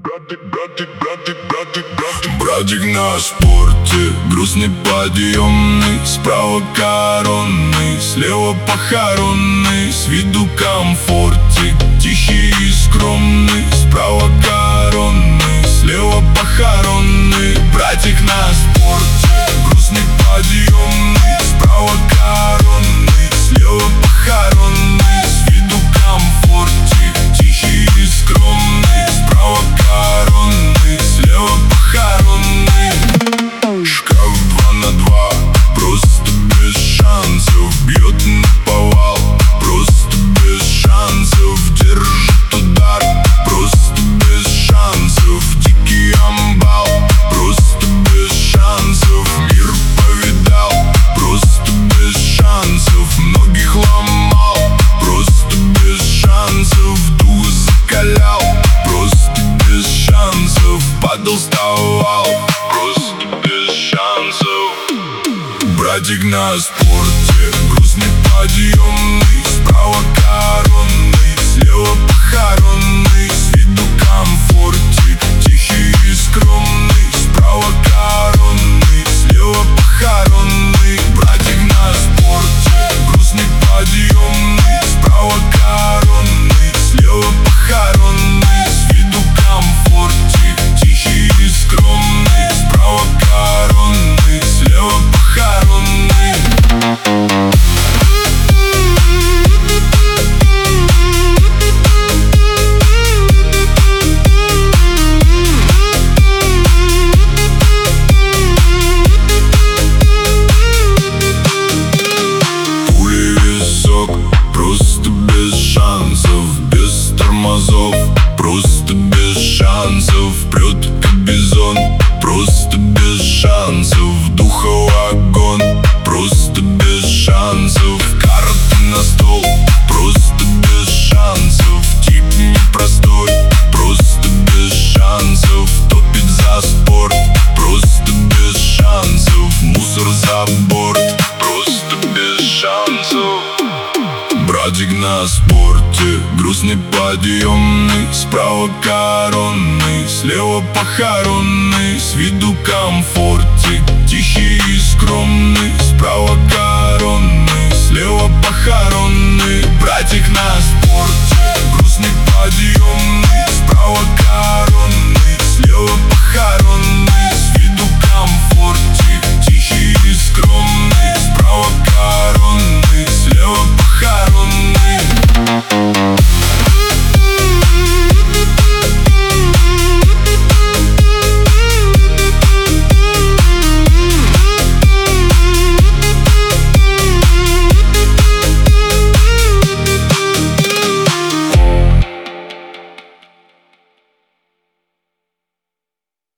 Братик на спорте, грустный подъемный, справа коронный, слева похоронный, с виду комфортик, тихий и скромный. Справа коронный, слева похоронный. Братик на спорте, грустный подъемный, справа коронный, слева похоронный, с виду комфортик, тихий и скромный. Справа коронный, слева похоронный. Шкаф 2 на 2, просто без шансов, бьет наповал, просто без шансов, держит удар, просто без шансов, дикий амбал, просто без шансов, мир повидал, просто без шансов, многих ломал, просто без шансов, дух закалял, просто без шансов, падал, вставал, просто без шансов. Братик на спорте, грустный подъемный, справа коронный, слева похоронный, с виду комфортик, тихий и скромный. Справа коронный, слева похоронный. Братик на спорте, грустный подъемный, справа коронный, слева похоронный, с виду комфортик, тихий и скромный. Справа коронный, слева похоронный. Просто без шансов, без тормозов, просто без шансов, прет как бизон, просто без шансов, духов огонь, просто без шансов, карты на стол, просто без шансов, тип непростой, просто без шансов, топит за спорт, просто без шансов, мусор за борт, просто без шансов. Братик на спорте, грустный подъемный, справа коронный, слева похоронный, с виду комфортик, тихий и скромный. Справа коронный, слева похоронный. Братик на спорте.